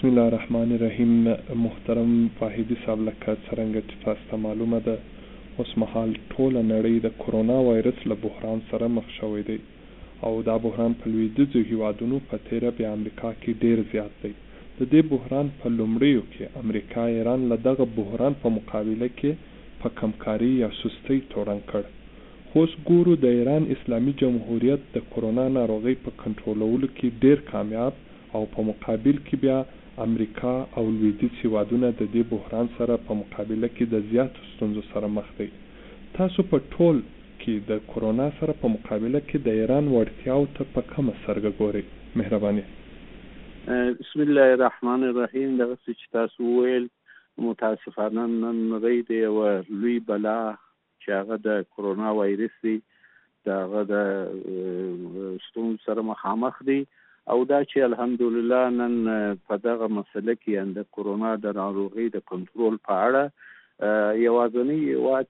بسم الله الرحمن الرحیم. محترم واحدي صاحب، لکه څرنګه چې تاسو ته معلومه ده، اوس مهال ټوله نړۍ د کرونا وایرس له بحران سره مخ شوی دی او دا بحران په لویدیځو هیوادونو په تیره بیا امریکا کې ډیر زیات دی. د دې بحران په لومړیو کې امریکا ایران له دغه بحران په مقابله کې په کمکاري یا سستۍ تورن کړ. خو اوس ګورو د ایران اسلامي جمهوریت د کرونا ناروغۍ په کنټرولولو کې ډیر کامیاب او په مقابل کې بیا امریکا او لویدیځ هیوادونه د دې بحران سره په مقابله کې د زیاتو ستونزو سره مخ دي. تاسو په ټول کې د کرونا سره په مقابله کې د ایران وړتیاو ته په کومه سترګه ګورئ؟ مهرباني. بسم الله الرحمن الرحیم. دغه څه چې تاسو وویل متاسفانه نن نړۍ د یوه لوی بلا چې هغه د کرونا وایرس دی د هغه د ستونزو سره مخامخ دی او دا چې الحمدلله نن په دغه مسله کې د کرونا د ناروغۍ د کنټرول په اړه یوازینی هیواد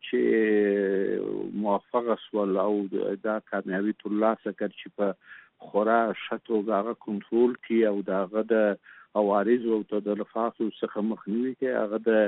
چې موفقه شول او دا کامیابي ترلاسه کړ چې په خورا ښه توګه هغه کنټرول کړي او د هغه د عوارضو او تلفاتو څخه مخنیوي کوي،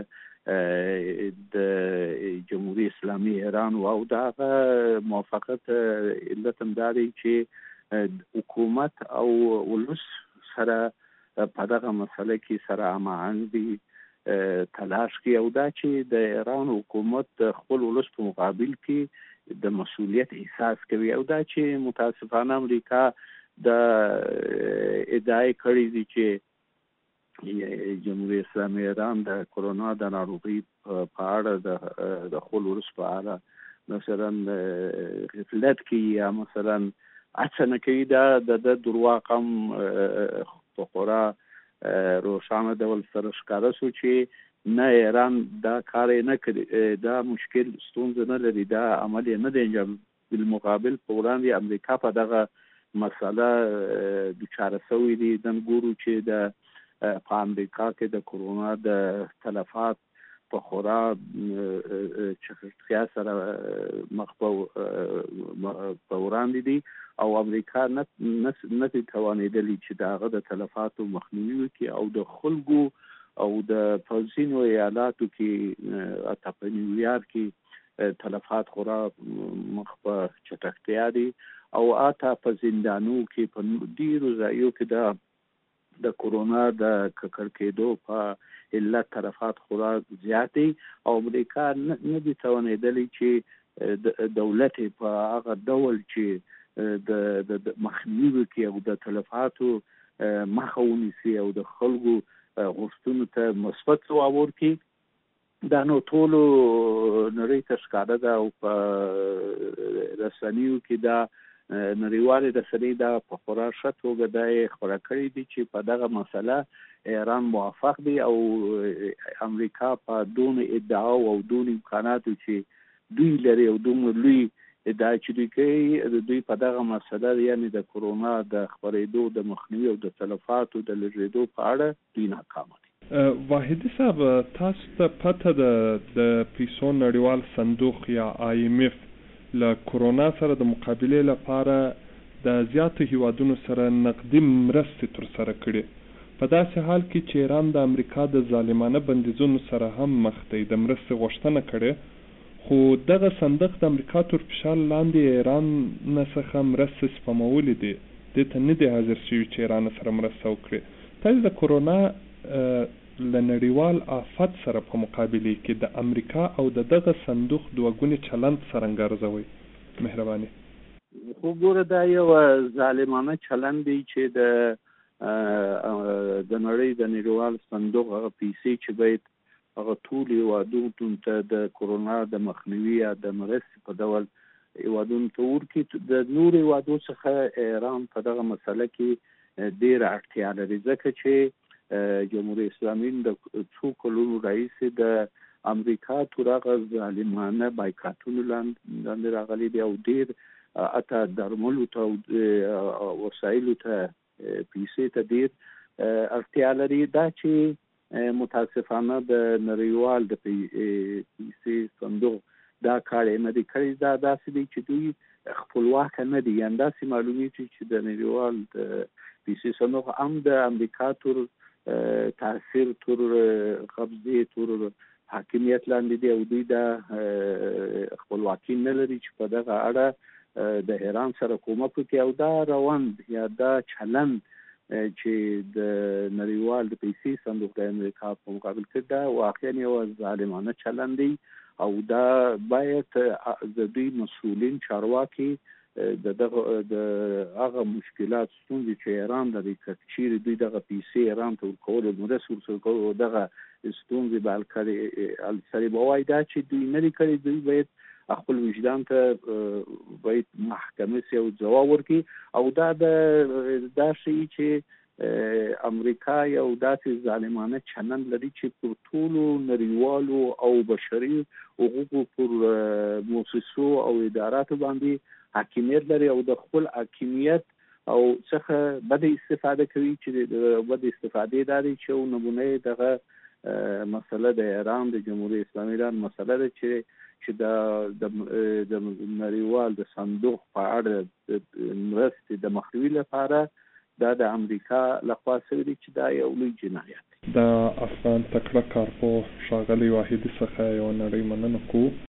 هغه د جمهوریت اسلامي ایران او د هغه موافقت علت هم دا دی چې حکومت او ولس سره په دغه مسله کې سره هماهنګ دي تلاش کوي او دا چې د ایران حکومت د خپل ولس په مقابل کې د مسؤلیت احساس کوي او دا چې متاسفانه امریکا د ادعای کړی دي چې جمهوریت اسلامي ایران د کرونا د ناروغۍ په اړه د خپل ولس په اړه مثلا غفلت کوي یا مثلا هڅه نه کوي. دا د درواغ هم په خورا روښانه ډول سره ښکاره شو چې نه ایران دا کار یې نه کړي، دا مشکل ستونزه نه لري، دا عمل یې نه دی انجام. بالمقابل په وړاندې امریکا په دغه مسله دچاره سوی دی. نن ګورو چې په امریکا کې د کرونا د تلفات په خورا چټکتیا سره مخ په وړاندې دي او امریکا نه توانېدلي چې د هغه د تلفاتو مخنیوي وکړي او د خلکو او د پوځینو ایالاتو کې حتی په نیویارک کې تلفات خورا مخ په چټکتیا دي او حتی په زندانو کې په ډیرو ځایو کې د کرونا د ککړ کېدو په علت تلفات خورا زیات دي او امریکا نه دي توانېدلی چې دولت په هغه ډول چې د مخنیوي کې او د تلفاتو مخه ونیسي او د خلکو غوښتنو ته مثبت ځواب ورکړي. دا نو ټولو نړۍ ته ښکاره ده او په رسنیو کې دا نړیوالې رسنۍ دا په خورا ښه توګه دا یې خپاره کړي دي چې په دغه مسله ایران موافق دی او امریکا په دون ادعاو او دون امکاناتو چې دوی لري او دومره لوی ادعا چې دوی کوي دوی په دغه مسله یعنې د کرونا د خپرېدو د مخنیوي او د تلفاتو د لږېدو په اړه دوی ناکامه دي. واحدي صاحب، تاسو ته پته ده د پیسو نړیوال صندوق یا IMF له کرونا سره د مقابلې لپاره د زیاتو هیوادونو سره نقدي مرستې ترسره کړي. په داسې حال کې چې ایران د امریکا د ظالمانه بندیزونو سره هم مخ دی، د مرستې غوښتنه کړې، خو دغه صندوق د امریکا تر فشار لاندې ایران نه څخه مرستې سپمولې دي، دې ته نه دی حاضر شوي چې ایران سره مرسته وکړي. تاسو د کرونا له نړیوال آفت سره په مقابله کې د امریکا او دغه صندوق دوه ګونی چلند څرنګه ارزوئ؟ مهرباني. خو ګوره دا یو ظالمانه چلند دی چې د نړۍ د نړیوال صندوق هغه پیسې چې باید هغه ټول هیوادونو ته د کرونا د مخنیوي یا د مرستې په ډول هیوادونو ته ورکړي، د نورو هیوادو څخه ایران په دغه مسله کې ډېره اړتیا لري، ځکه چې جمهوریت اسلامي د څو کلونو راهیسې د امریکا تر هغه ظالمانه بایکاټونو لاندې راغلی دی او ډېر حتی درملو ته او وسایلو ته پیسې ته ډېر اړتیا لري. دا چې متاسفانه د نړیوال د پیسې صندوق دا کار یې نه دی کړی. دا داسې دی چې دوی خپلواکه نه دي، یعنې داسې معلومیږي چې د نړیوال د پیسې صندوق هم د امریکا تر تاثیر تر قبضې تر حاکمیت لاندې دی او دوی د خپلواکي نه لري چې په دغه اړه د ایران سره کومک وکړي او دا روند یا دا چلند چې د نړیوال د پیسې صندوق د امریکا په مقابل کې دا واقعا یو ظالمانه چلند دی او دا باید د دوی مسؤلین چارواکي د هغه مشکلات ستونزې چې ایران لري چیرې دوی دغه پیسې ایران ته ورکول مرستې ورکول دغه ستونزې به حل سړي به وایي دا چې دوی نه دي کړي دوی باید خپل وجدان ته باید محکمه سي او ځواب ورکړي او دا شی چې امریکا یو داسې ظالمانه چلند لري چې پر ټولو نړیوالو او بشري حقوقو پر مؤسسو او اداراتو باندې حاکمیت لري او د خپل حاکمیت او څخه بد استفاده کوي چې د بد استفادې داري چې نمونه دغه مسله د ایران د جمهوریت اسلامي ایران مسله ده چې د نړیوال د صندوق په اړه د مرستې د مخنیوي لپاره دا د امریکا لخوا شوی چې دا یو لوی جنایت دی. د افغان تکړه کارپوه ښاغلي واحدي څخه یوه نړۍ مننه کوو.